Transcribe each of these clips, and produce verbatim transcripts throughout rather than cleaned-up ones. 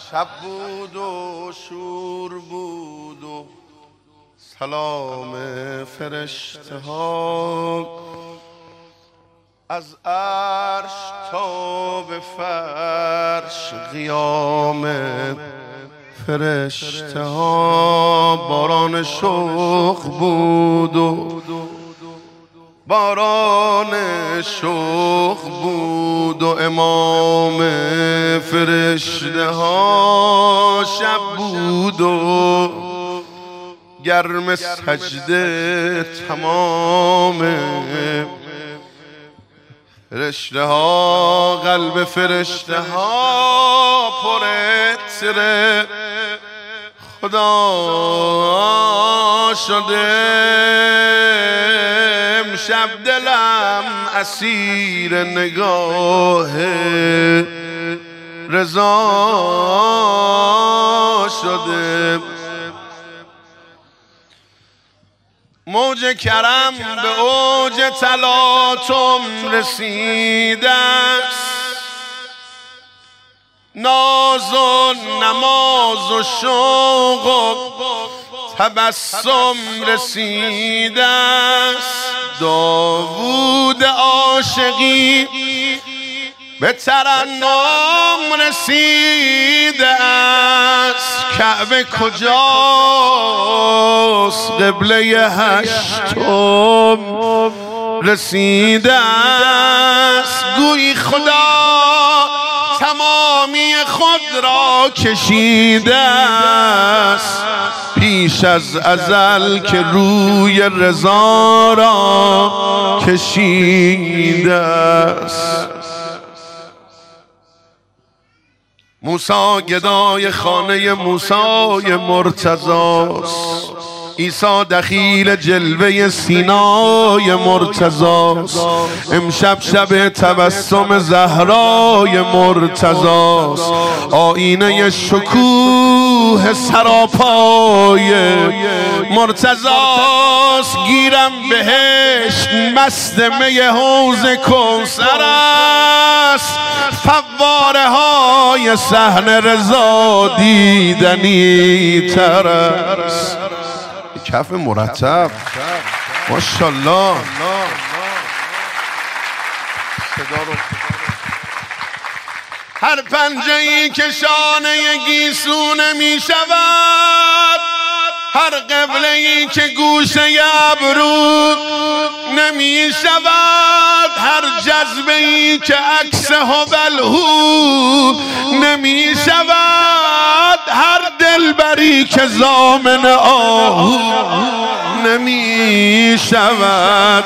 شب بود و شور بود و سلام فرشته ها از عرش تا به فرش قیام فرشته ها. باران شوق بود و باران شوق بود و امام فرشته ها. شب بود و گرم سجده تمام فرشته ها. قلب فرشته ها پر عطر خدا شده. امشب دلم اسیر نگاه رضا شده. موج کرم به اوج تلاطم رسیده است، ناز و نماز و شوق و تبسم رسیده است. داوود عاشقی به ترنم رسیده است. کعبه کجاست؟ قبله هشتم رسیده است. گویی خدا تمامی خود را کشیده است پیش از ازل که روی رضا را کشیده است. موسی گدای خانه موسی مرتضاست، عیسی دخیل جلوه سینای مرتضاست. امشب شب تبسم زهرای مرتضاست. آینه شکوه سراپای مرتضاست. گیرم بهشت مست می حوض کوثر است. فواره های صحن رضا دیدنی تر است. کف مرتب ماشاءالله. هر پنجه‌ای که شانه گیسونه می شود، هر قبله‌ای که گوشه ابرو نمی شود، هر جذبه‌ای که عکس هبلهو نمی شود، هر دلبری که ضامن آهو نمی شود.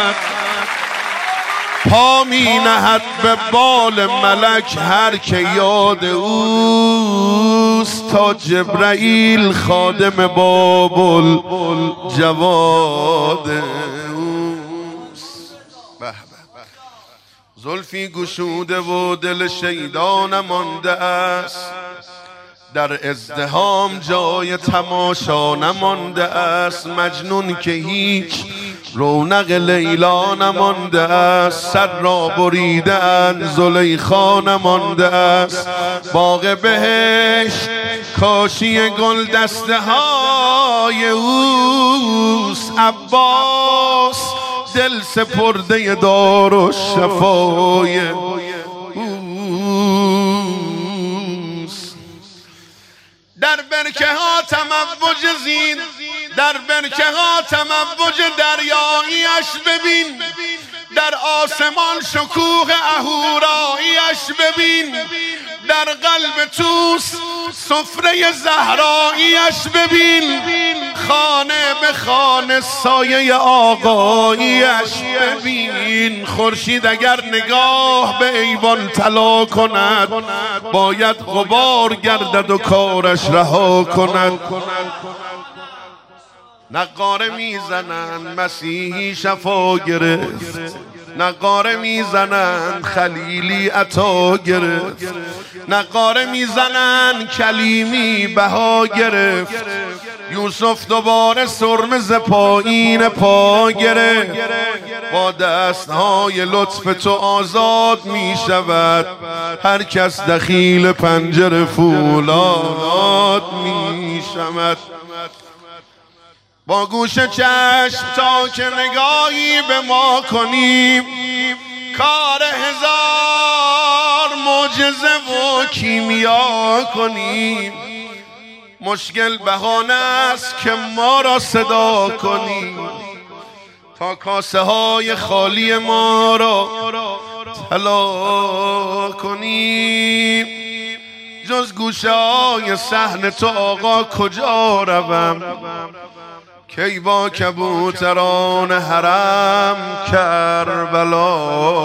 پا می نهد به بال ملک هر که یاد اوست، تا جبرائیل خادم بابل جواد اوست. زلفی گشوده و دل شیدا نمانده است، در ازدحام جای تماشا نمانده است. مجنون که هیچ رونق لیلا نمانده است، سر را بریدن زلیخا نمانده است. باغ بهشت کاشی گل دسته های اوست. عباس دل سپرده دار و شفای در برکه ها تموج زین، در برکه ها تموج دریاییش ببین، در آسمان شکوه اهوراییش ببین، در قلب توس سفره زهراییش ببین، خانه به خانه سایه آقاییش ببین. خورشید اگر نگاه به ایوان طلا کند، باید غبار گردد و کارش رها کند. نقاره میزنن مسیحی شفا گرفت، نقاره میزنن خلیلی عطا گرفت، نقاره میزنن کلیمی بها گرفت. یوسف دوباره سرمه ز پایین پا گرفت، با دستهای لطف تو آزاد می شود هر کس دخیل پنجره فولاد می شود. با گوش چشم تا که نگاهی به ما کنیم، کار هزار معجزه و کیمیا کنیم. مشکل بهانه است که ما را صدا کنیم، تا کاسه های خالی ما را طلا کنیم. جز گوشه های صحن تو آقا کجا روم، کی با کبوتران حرم کربلا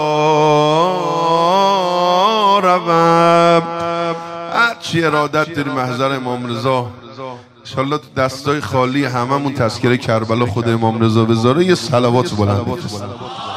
روم. هرچی ارادت در محضر امام رضا، انشالله دستای خالی هممون تذکره کربلا خود امام رضا بذاره. یه صلوات بلند بفرستید.